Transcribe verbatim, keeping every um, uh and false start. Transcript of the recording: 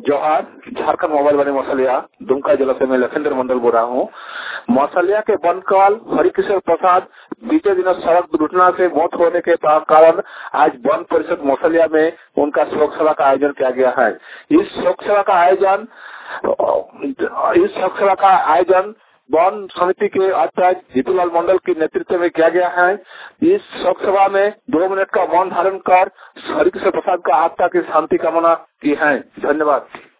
जोहार, झारखंड मोबाइल बने मौसलिया दुमका जिला से मैं लखेंद्र मंडल बोल रहा हूँ। मौसलिया के बनकल हरिकिशोर प्रसाद बीते दिनों सड़क दुर्घटना से मौत होने के कारण आज वन परिषद मौसलिया में उनका शोक सभा का आयोजन किया गया है। इस शोक सभा का आयोजन इस शोक सभा का आयोजन वन समिति के अध्यक्ष जीतूलाल मंडल के नेतृत्व में किया गया है। इस शोक सभा में दो मिनट का मौन धारण कर हरिकिशोर प्रसाद का आत्मा की शांति कामना की है। धन्यवाद।